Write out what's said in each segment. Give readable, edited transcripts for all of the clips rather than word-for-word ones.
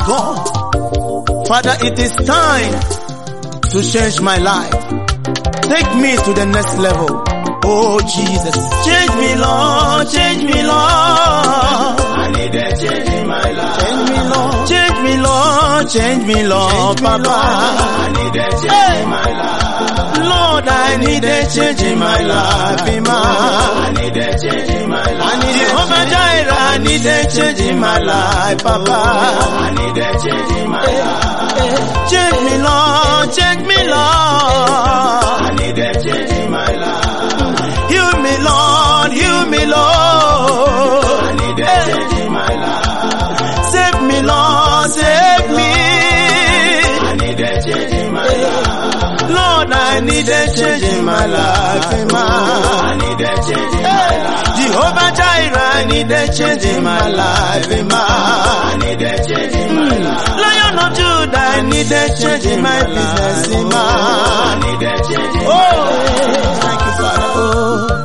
God. Father, it is time to change my life. Take me to the next level. Oh Jesus, change me Lord, change me Lord. I need a change in my life. Change me Lord, change me Lord, change me Lord, Papa. I need a change in my life. Lord, I need a change in my life, I need a change in my life. I need Jehovah Jireh, I need a change in my life, Papa. I need a change in my life. Change me Lord, change me Lord. I need a change in my life. Heal me Lord, heal me Lord. I need a change in my life. Save me Lord, save me. I need a change in my life. Lord, I need a change in my life, I need a change in my life. Jehovah Jireh, I need a change in my life, I need a change in my life. Lion of Judah, I need a change in my business, I need a change in my life. Thank you, Father.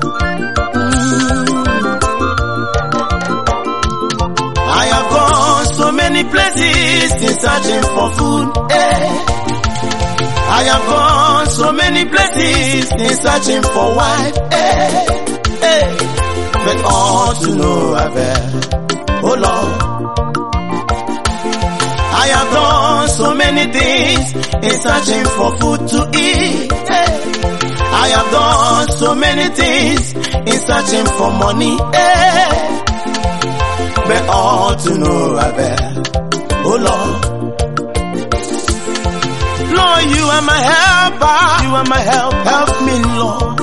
I have gone so many places in searching for food. I have gone so many places in searching for wife. But all to no avail. Oh Lord, I have done so many things in searching for food to eat. I have done so many things in searching for money. But all to no avail. Oh Lord, Lord, you are my helper. You are my help. Help me, Lord.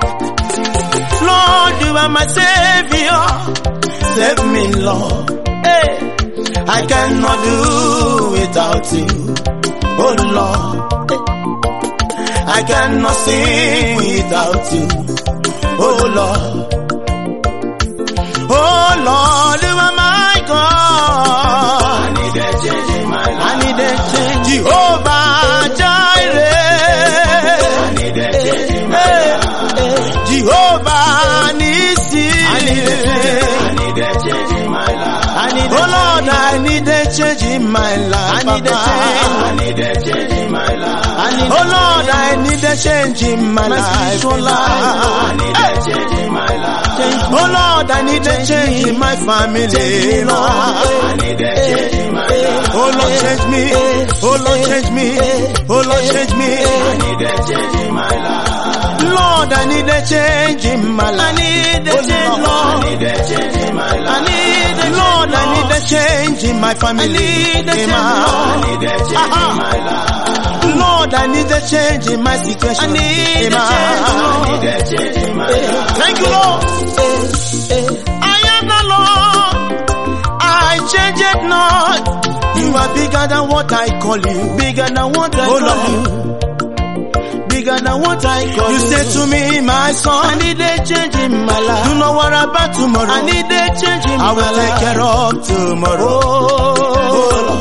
Lord, you are my savior. Save me, Lord. Hey, I cannot do without you. Oh Lord, I cannot sing without you. Oh Lord, oh Lord, you are my God. I need a change in my life. I need a change, Jehovah Jireh. I need a change in my life. Jehovah Nissi. I need a change in my life. Oh Lord, I need a change in my life. I need a change. I need a change in my life. Oh Lord, I need a change in my life. Oh Lord, I need a change in my life. oh Lord, I need a change in my family. Lord, I need a change in my life. oh Lord, change me. Oh Lord, change me. Oh Lord, change me. I need a change in my life. Lord, I need a change in my life. I need a change, Lord. I need a change in my life. I need a Lord, I need a change in my family. I need a change, I need a change in my life. Lord, I need a change in my situation. I need a change, I need a change in my life. Thank you, Lord. I am the Lord. I change it not. You are bigger than what I call you. Bigger than what I call you. Bigger than what I call you. You say to me, my son, I need a change in my life. You know what about tomorrow? I need a change in my life. I will take care of tomorrow. Oh,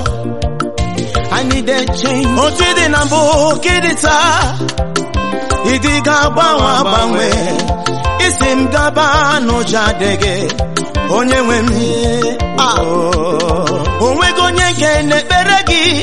I need a change. Oh, chidi na mbo kidita. Idi gaba banwe. Isim gaba no jadege. Onye nwe ah. Onwe gonye nke nekpere gi.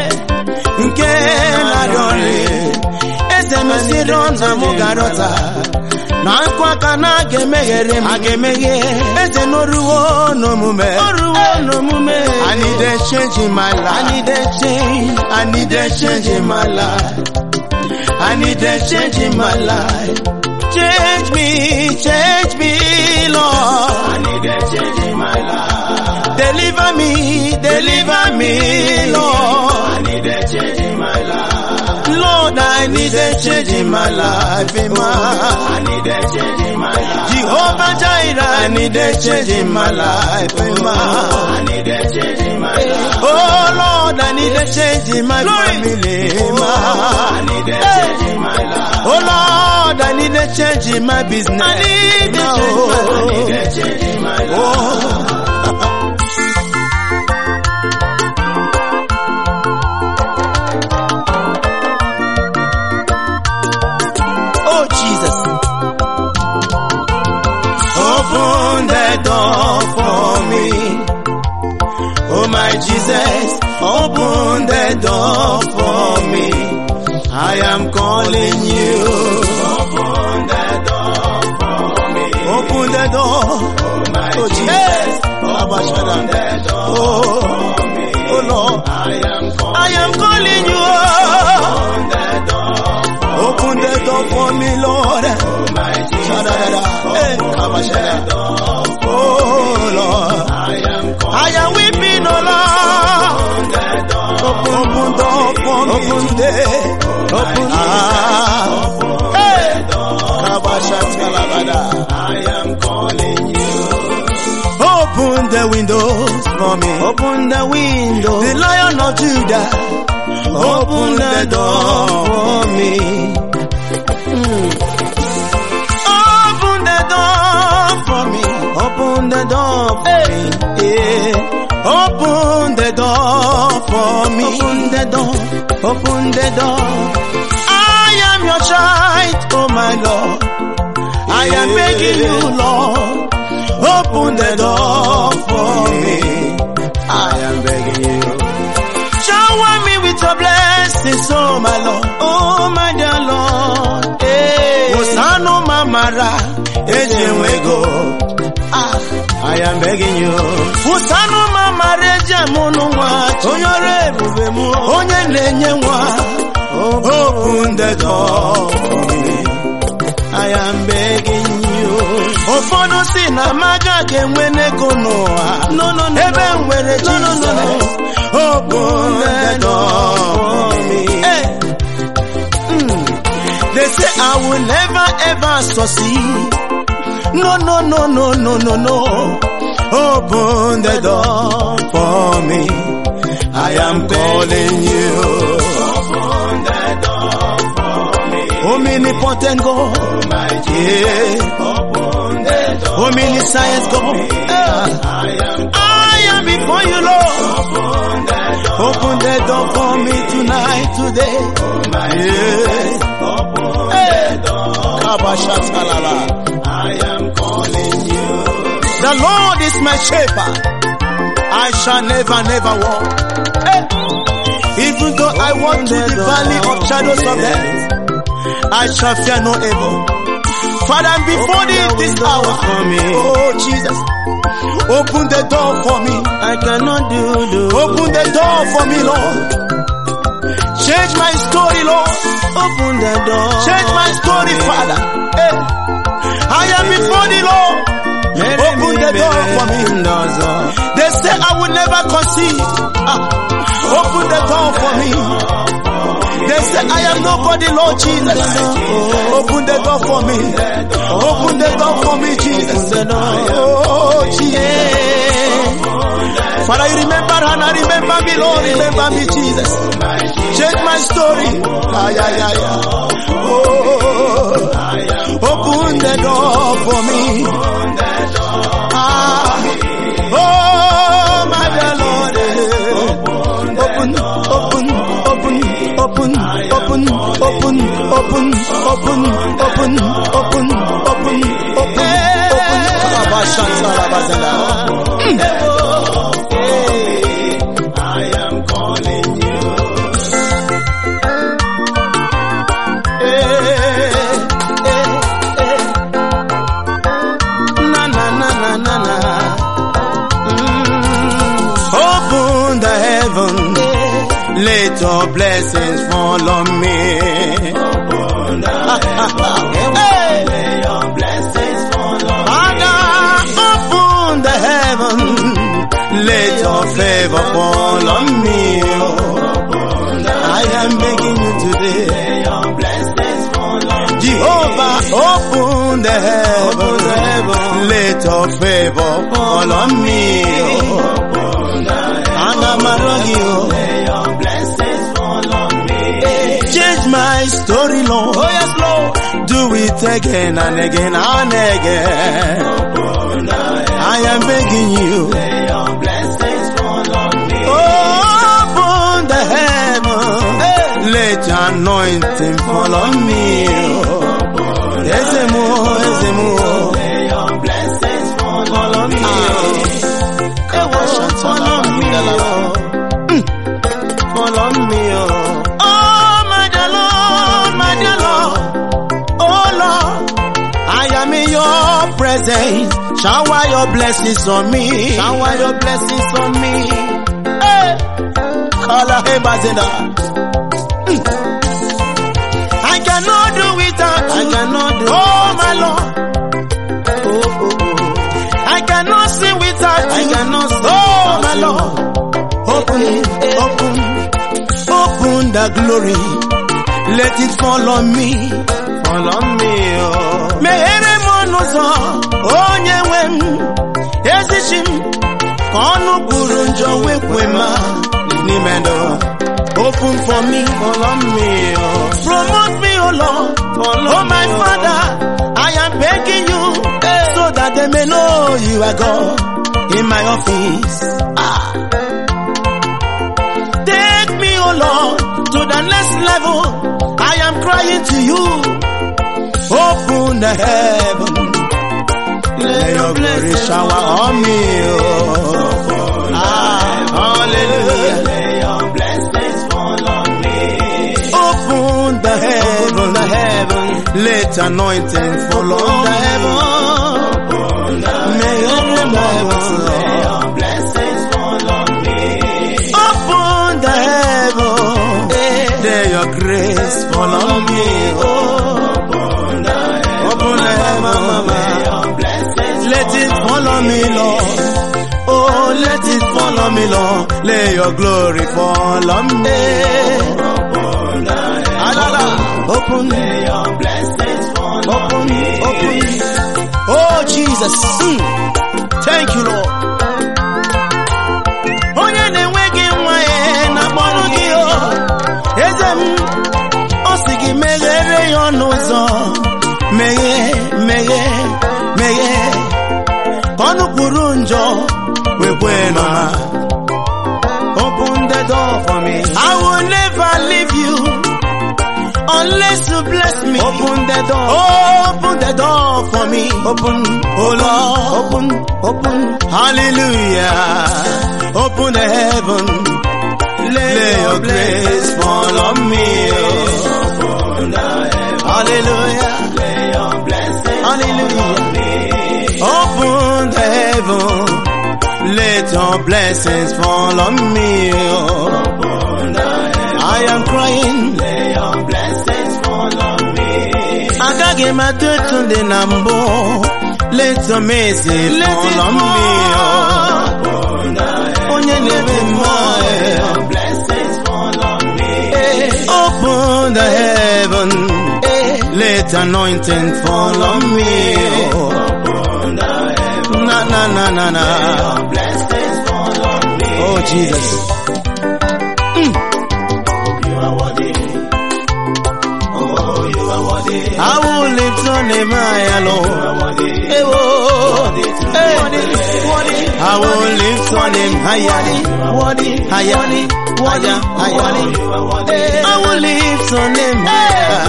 Nke na dori. Eze mesiro na mugarota. Na nkwa kana gemeghere agemeghe. Eze noruwo no mume. Oruwo no mume. I need a change in my life. I need a change. I need a change in my life. I need a change in my life. Change me, Lord. I need a change in my life. Deliver me, Lord. I need a change in my life. Lord, I need a change in my life, I need a change in my life. Jehovah Jireh, I need a change in my life, I need a change in my life. oh Lord, I need a change in my family, I need a change in my life. oh Lord, I need a change in my business. I need a change in my life. Oh Jesus, open the door for me. Oh my Jesus, Open the door for me. I am calling you. Open the door for me. Open the door. Oh Jesus. Open the door for me. Oh Lord. I am calling you. Open the door for me, Lord. Oh Lord. I am weeping, oh Lord. Open door for me today. Open I am calling you. Open the windows for me. Open the window. The Lion of Judah. Open the door for me. Open the door for me. Open the door for me. Yeah. Open the door for me. Open the door. Open the door. I am your child, oh my Lord. I am begging you, Lord. Open the door for me. I am begging you. Shower me with your blessings, oh my Lord. Oh my dear Lord. Osano mamara, ejenwego. I am begging you. Osano mamara, ejemunwa. Onyore bubemu. Onye nenyewa. Open the door for me. I am begging you. Ofono si na maga genwene konoa. No. Ebe nwere Jesus. No. Open the door for me. Hey. They say I will never ever succeed. No. Open the door for me. I am calling you. Open the door for me. Omnipotent God. Yeah. Open the door. Omniscient God. I am before you, Lord. Open the door for me tonight, today. Yeah. Open the door. I am calling you. The Lord is my shepherd. I shall never walk. Even though I walk through the valley of shadows of death, I shall fear no evil. Father, before this hour, oh Jesus, open the door for me. I cannot do. Open the door for me, Lord. Change my story, Lord. Open the door. Change my story, Father. Hey. I am before the Lord. Open the door for me. They say I will never conceive. Open the door for me. They say I am nobody, Lord Jesus. Open the door for me. Open the door for me, Jesus. Oh, Jesus. Father, you remember Hannah, remember me, Lord, remember me, Jesus. Change my story. Open the door for me. Oh, my dear Lord. I am calling you. Open the heaven. Let your blessings fall on me. Open the heaven. Let your blessings fall on me. Open the heaven. Let your favor fall on me. I am begging you today. Let your blessings fall on me. Jehovah, open the heaven. Let your favor fall on me. Let your blessings fall on me. Change my story, Lord. Oh yes, Lord. Do it again and again and again. I am begging you. Let your blessings fall on me. Open the heaven. Let your anointing fall on me. Ezemo. Let your blessings fall on me. Fall on me. anointings. Shower your blessings on me. Shower your blessings on me. Hey. I cannot do without you. I cannot do my Lord. I cannot sing without you. I cannot sing my Lord. Open the glory. Let it fall on me. Fall on me, oh. Mehere monozo, onye wem, ezishim, kono burunjo wekwema, nimendo. Open for me, fall on me, oh. Promote me, oh Lord, oh my Father, I am begging you, so that they may know you are God in my office. Take me, oh Lord, to the next level. I am crying to you. Open the heaven. Let your glory shower on me. Hallelujah. Let your blessings fall on me. Open the heaven. Let anointing fall on the heaven. May your blessings fall on me. Open the heaven. Let your grace fall on me. Open the heaven. Let it fall on me, Lord. Oh, let it fall on me, Lord. Let your glory fall on me. Open, let your blessings fall on me. Open. Oh, Jesus. Thank you, Lord. Osigi meghere yonuzo, meghe, kono kurunjo, wekweno ma. Open the door for me. I will never leave you unless you bless me. Open the door. Open the door for me. Open, oh Lord. Open. Hallelujah. Open the heaven. Let your grace fall on me. Hallelujah. Let your blessings Hallelujah. Open the heaven. Let your blessings fall on me. I am crying. Let your blessings fall on me. Agage matutu de nambo. Let your mercy fall on me. Onye nebe moe. Open the heaven, let anointing fall on me. Na. Oh Jesus. You are worthy. Oh, you are worthy. I will lift your name high, Lord. I will lift your name higher. I will lift your name higher.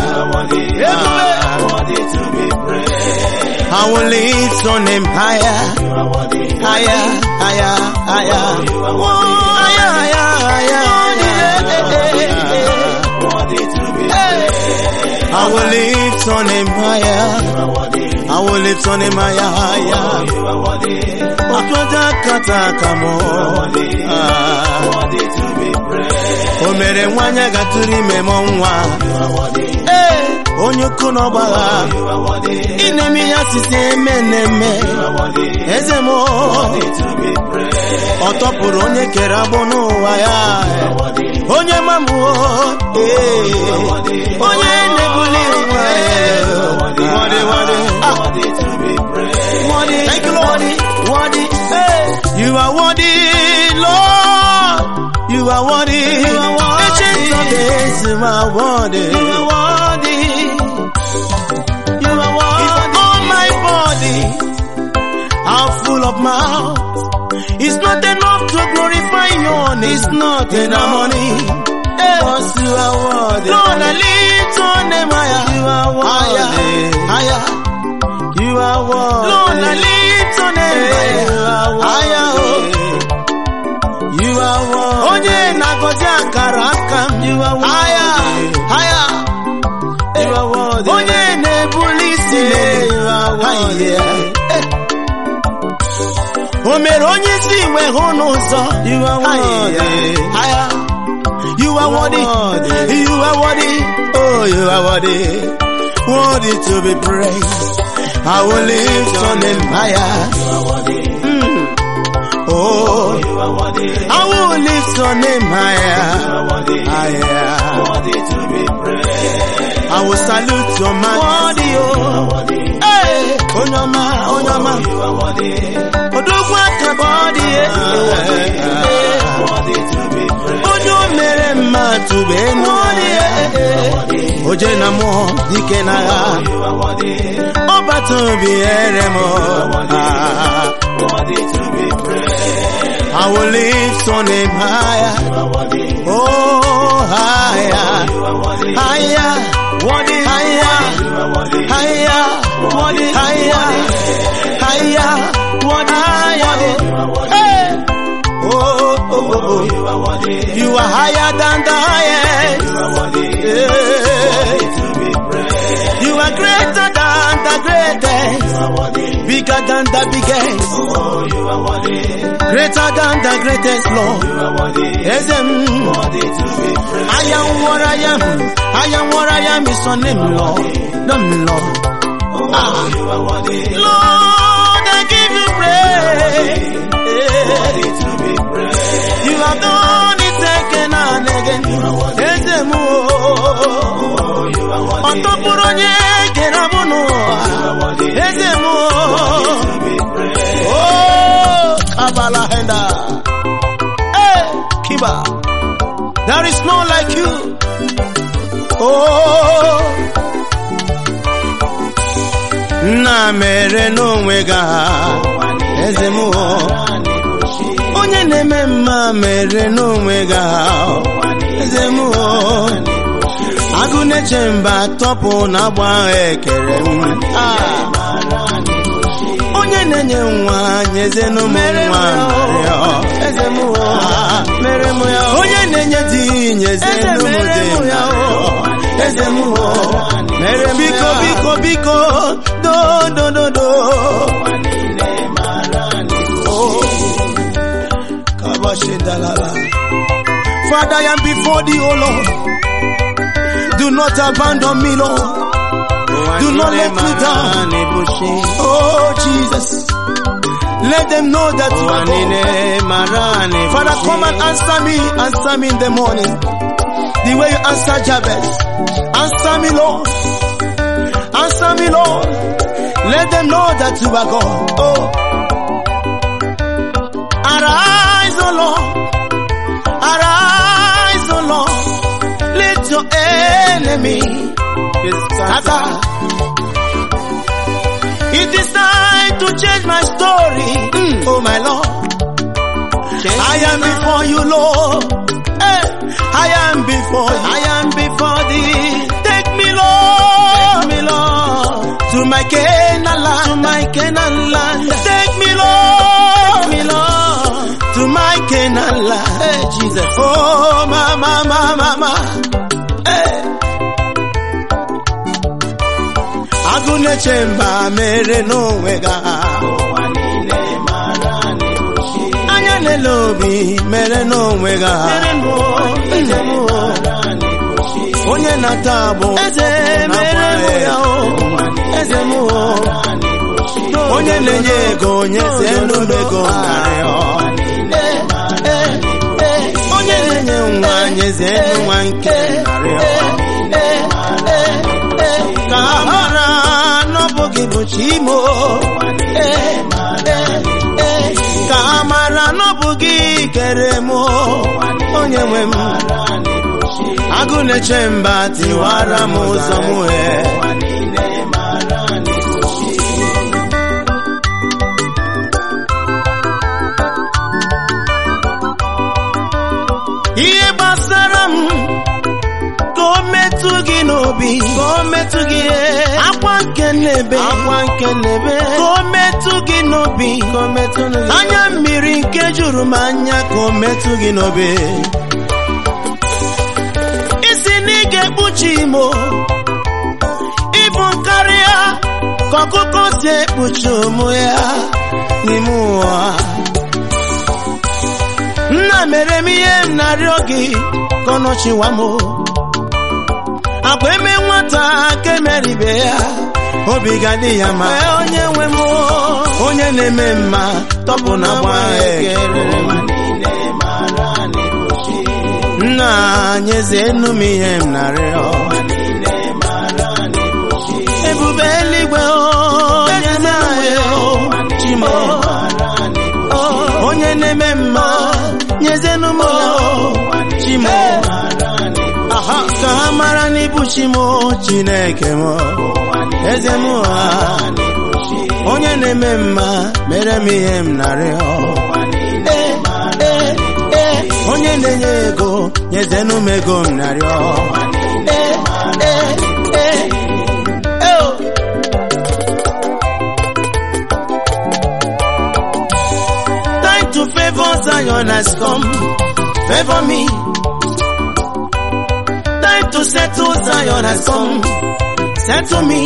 I will lift your name higher. Higher. I will lift your name higher. I will lift your name higher. O mere nwanya gaturi memo nwa. Onye kuno bala. Inemi ya sise meneme. Ezemo. Otopuru onye kerabonu waya. Onye mamu. Onye nebuli Thank you, Lord. You are worthy, Lord. You are worthy. Ancient of days, you are worthy. You are worthy. All my body, I'm full of mouth. It's not enough to glorify your name. It's not enough money. Because you are worthy. Lord, I lift your name higher. You are worthy. Higher. You are worthy. Lord, I lift your name higher. You are worthy. Onye nagozi akara aka. You are worthy. Higher. You are worthy. Onye nebulisi. You are worthy. O mere onye isi igwe hụ n'ụzọ. You are worthy. You are worthy. You are worthy. Oh, you are worthy. Worthy to be praised. I will lift your name higher. You are worthy. Oh, You are worthy. I will lift your name higher. You are worthy. Higher. Worthy to be praised. I will salute your majesty. You are worthy. Hey, Onyama, Onyama. You are worthy. Odogwa kabodi. Worthy to be praised. Onyo mere mmadụ bụ enu. Oje na mụ dike na ha. You are worthy. Ọbata obi ere m. Worthy to be praised. I will lift your name higher. You are worthy. Oh, higher. You are worthy. Higher. Worthy. Higher. You are worthy. Higher. Worthy. Higher. Higher. Higher. Hey. Oh. You are worthy. You are higher than the highest. You are worthy. Yeah. To be praised. You are greater than the greatest. You are worthy. Bigger than the biggest. Oh, you are worthy. Greater than the greatest, Lord. You are worthy. Worthy to be praised. I am what I am. I am what I am is your name, Lord. Name, Lord. You are worthy. Lord, I give you praise. Worthy to be praised. You have done it again and again. Ezemu. You are worthy. Otopuro nye kerabuno. Ezemu. Oh, Kabala Henda. Hey, Kiba. There is no like you. Oh, na mere n'onwe ga. Ezemu. Onye na-eme mma mere n'onwe ga. Ezemu. Agụ na-eche mba tọpụ na-agba ekere m. Onye na-enye nwa nyeze n'ụmụ nwa eze m mere m ya. Onye na-enye di nyeze n'ụmụ di eze m mere m biko do Kabashindalala. Father, I am before thee, O Lord. Do not abandon me, Lord. Do not let me down. Oh, Jesus. Let them know that you are God. Father, come and answer me in the morning. The way you answer Jabez. Answer me, Lord. Answer me, Lord. Let them know that you are God. Oh. Arise, O Lord. Arise, O Lord. Let your enemy scatter. It is time to change my story. Oh my Lord. I am before you, Lord. Hey, I am before you. I am before thee. Take me, Lord. To my Canaan land. Take me, Lord. To my Canaan land. Hey, Jesus. Oh, mama. Hey. Agune chemba mere n'onwe ga. Anya n'elobi mere n'onwe ga. Onye na-atabo eze mere ya o. Eze mu. Onye na-enye ego nyeze n'ego narị. Onye na-enye nwa nyeze nwa nke narị. Ka amara n'ọbụghị bụ Chimo. Ka amara n'ọbụghị kere m. Onye nwe m. Agụ na-eche mba tiwara m ụzọ m. Ihe gbasara m ka o metụ gị n'obi, ka o metụ gị akwa nke n'ebe, ka o metụ gị n'obi, anya mmiri nke juru m anya ka o metụ gị n'obi. Isi na ị ga-ekpuchi m, ịbụ karịa ka ọkụkọ si ekpuchi ụmụ ya n'ime ụwa. Nna mere m ihe m na-arịọ gị ka ọ nọchiwa m. Akwa eme nwata ka emere ibe ya, obi ga-adị ya ma onye nwe m, onye na-eme mma tọpụ na agba ekere. Nna nyezienụ m ihe m na-arịọ. Ebube eluigwe onye na-ahụ Chimo, onye na-eme mma nyezienụ m Chimo. Ka ha mara n'ibu Chimo Chineke m, eze m ha, onye na-eme mma mere m ihe m na-arịọ. Onye na-enye ego nyezienụ m ego m na-arịọ. Time to favor Zion has come, favor me. Time to settle Zion has come, settle me.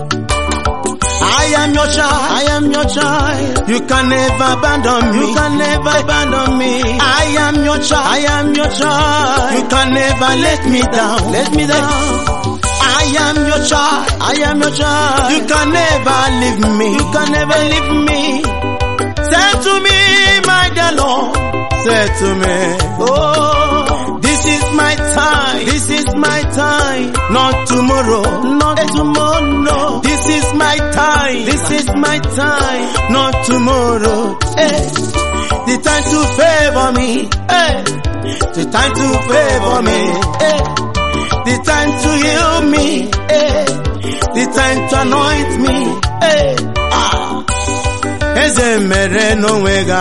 I am your child, I am your child. You can never abandon me, you can never abandon me. I am your child, I am your child. You can never let me down, let me down. I am your child, I am your child. You can never leave me, you can never leave me. Say to me, my dear Lord, say to me, oh, this is my time, this is my time, not tomorrow, not tomorrow. This is my time, this is my time, not tomorrow. Hey, the time to favor me, hey, the time to favor me, hey, the time to heal me, hey, the time to anoint me, hey, eze mere n'onwe ga.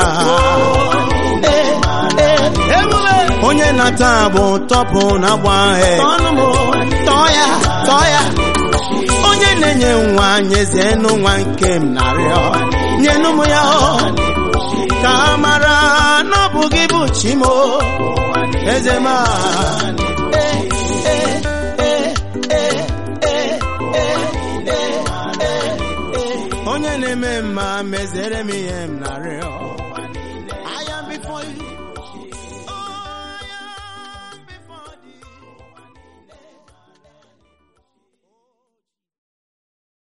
Onye na-ata bụ tọpụ na agba tọya tọya. Onye na-enye nwa nyezienụ nwa nke m na-arịọ. Nyenụ m ya ka ha mara na ọ bụ gị bụ Chimo, eze m. Onye na-eme mma mezere m ihe m na-arịọ.